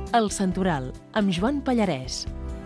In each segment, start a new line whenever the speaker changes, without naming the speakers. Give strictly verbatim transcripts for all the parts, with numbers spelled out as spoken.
El Santoral, amb Joan Pallarès.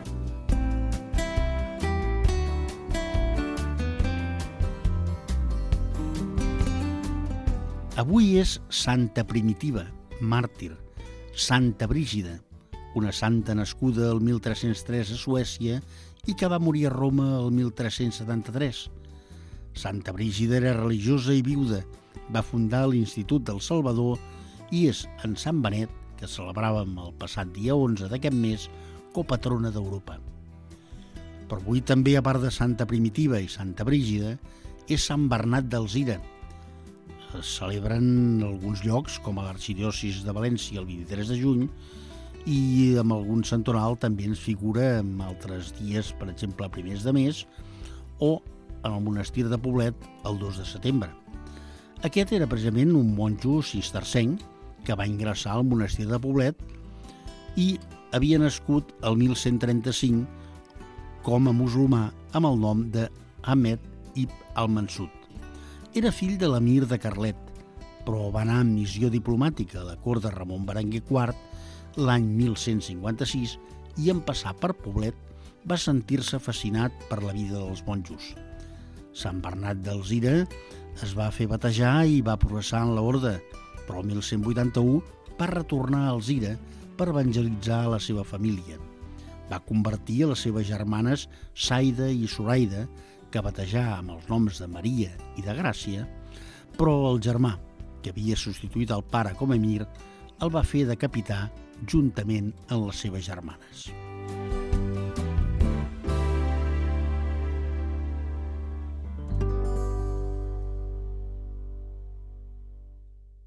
Avui és Santa Primitiva, màrtir, Santa Brígida, una santa nascuda el mil tres-cents tres a Suècia i que va morir a Roma el mil tres-cents setanta-tres. Santa Brígida era religiosa i viuda, va fundar l'Institut del Salvador i és en Sant Benet, que celebràvem el passat dia onze d'aquest mes, copatrona d'Europa. Però avui també, a part de Santa Primitiva i Santa Brígida, és Sant Bernat d'Alzira. Es celebren en alguns llocs, com a l'Arxidiòcesi de València el vint-i-tres de juny, i amb algun santoral també ens figura en altres dies, per exemple, a primers de mes, o en el monestir de Poblet el dos de setembre. Aquest era precisament un monjo cistercenc que va ingressar al monestir de Poblet i havia nascut el mil cent trenta-cinc com a musulmà amb el nom de Ahmed ibn al-Mansur. Era fill de l'emir de Carlet, però va anar en missió diplomàtica a la cort de Ramon Berenguer quart l'any mil cent cinquanta-sis i en passar per Poblet va sentir-se fascinat per la vida dels monjos. Sant Bernat d'Alzira es va fer batejar i va progressar en l'orde, però el mil cent vuitanta-u va retornar a Alzira per evangelitzar a la seva família. Va convertir a les seves germanes Saida i Zoraida, que batejà amb els noms de Maria i de Gràcia, però el germà, que havia substituït el pare com a emir, el va fer de capità juntament amb les seves germanes.